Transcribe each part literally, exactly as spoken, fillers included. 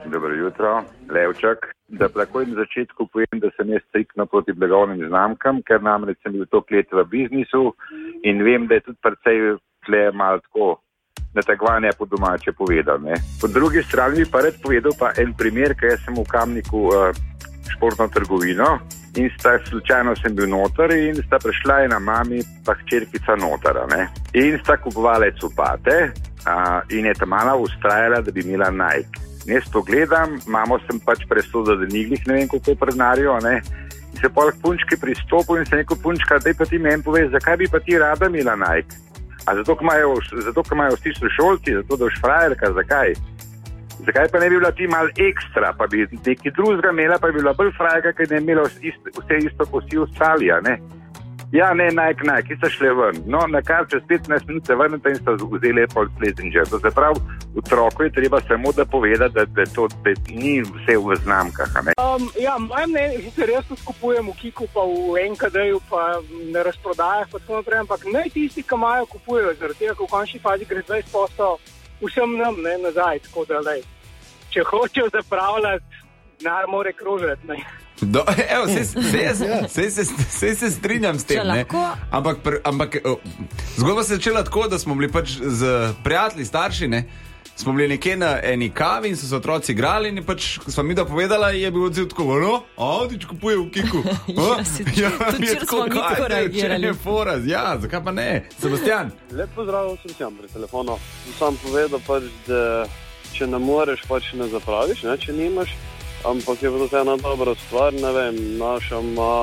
Dobro jutro, Levčak. Da takoj na začetku povem, da sem jaz striktno proti blagovnim znamkam, ker namreč sem bil toliko let v biznisu in vem, da je tudi precej tle malo tako nategovanja po domače povedal. Ne. Po drugi strani bi pa rad povedal pa en primer, ker jaz sem v Kamniku uh, športno trgovino in sta slučajno sem bil noter in sta prišla ena mami pa hčerkica notera. Ne. In sta kupovali copate uh, in je ta mala ustrajala, da bi imela Nike. Jaz pogledam, mamo sem pač presodil, da ni glih, ne vem, kako preznarijo, ne. In se poleg punčke pristopil in se neko punčka, daj pa ti meni pove, zakaj bi pa ti rada imela Nike? A zato, ko imajo, zato, ko imajo vsi sošolci, zato, da boš frajerka, zakaj? Zakaj pa ne bi bila ti mal ekstra, pa bi nekaj drugega imela, pa bi bila bolj frajerka, ker ne imela vse isto, ko si ostali, ne. Ja, ne, Nike, Nike, ki sta šle ven. No, na kar čez petnajst minut se vrnete in sta vzeli pol Slazenger. To se pravi, otroku je treba samo da povedati, da, da to da ni vse v znamkah, ne? Um, ja, mojem mnenju, sicer jaz to skupujem v Kiku, pa v en ka de-ju, pa na razprodajah, pa tako naprej, ampak ne tisti, ki imajo, kupujejo, zaradi tega, ko v končni fazi gre dvajset odstotkov vsem nam, ne, nazaj, tako da, lej, če hočejo zapravljati, denar more krožiti, ne. Do, evo, sej, sej, sej, sej, sej, sej se strinjam s tem, ne? Ampak, pr, ampak zgodba se je začela tako, da smo bili pač z prijatelji starši, ne? Smo bili nekje na eni kavi in so se otroci igrali in pač, ko smo mi da povedala, je bil odziv tako, no, Avdič kupuje v Kiku. Ja, tudi če smo mi tako reagirali. Foraz, ja, zakaj pa ne? Sebastian. Lep pozdrav, sem Sjan pri telefonu. Sam povedal pač, da če ne moreš, pač ne zapraviš, ne, če nimaš. Ampak je pa to ena dobra stvar, ne vem, naša ima,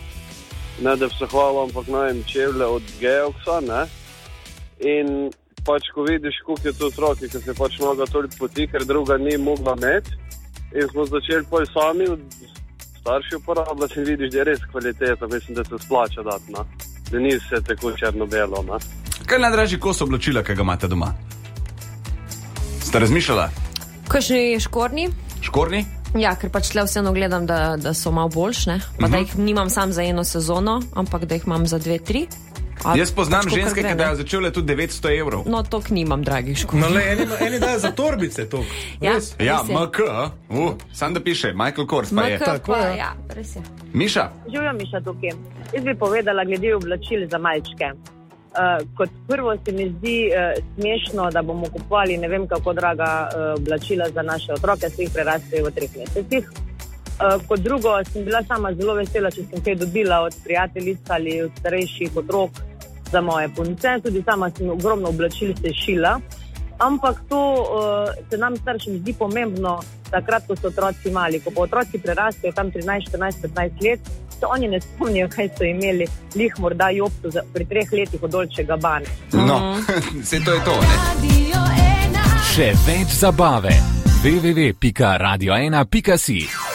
ne da se hvala, ampak ne vem, čevlje od Geoxa, ne, in pač, ko vidiš, koliko je to otroki, ker se pač mogla toliko poti, ker druga ni mogla imeti, in smo začeli pol sami od starši uporabljati in vidiš, da je res kvaliteta, mislim, da se splača dati, ne, da ni vse tako črno-belo, ne. Kaj je najdražji kos oblačila, ki ga imate doma? Ste razmišljala? Kakšni škornji? Škornji? Ja, ker pač tle vseeno gledam, da, da so malo boljš, ne? Pa uh-huh. Da jih nimam sam za eno sezono, ampak da jih imam za dve, tri. A, Jaz poznam pač ženske, ki dajo začele tudi devetsto evrov. No, tok nimam, dragi škornji. No, le, eni, eni dajo za torbice tok. Ja, ja M K, uh, sam da piše, Michael Kors pa je. M K pa, ja, res je. Miša? Živijo Miša tukaj. Jaz bi povedala glede oblačil za malčke. Uh, kot prvo se mi zdi uh, smešno, da bomo kupovali ne vem kako draga uh, oblačila za naše otroke, se jih prerastejo v treh mesecih. Uh, kot drugo, sem bila sama zelo vesela, če sem kaj dobila od prijateljic ali od starejših otrok za moje punce. Tudi sama sem ogromno oblačil se šila, ampak to uh, se nam staršem zdi pomembno takrat, ko so otroci mali. Ko pa otroci prerastejo tam trinajst, štirinajst, petnajst let, se oni ne spomnijo, kaj so imeli lih morda jopto za, pri treh letih od Dolce Gabbane. No, se to je to, ne? Še več zabave. w w w pika radio ena pika si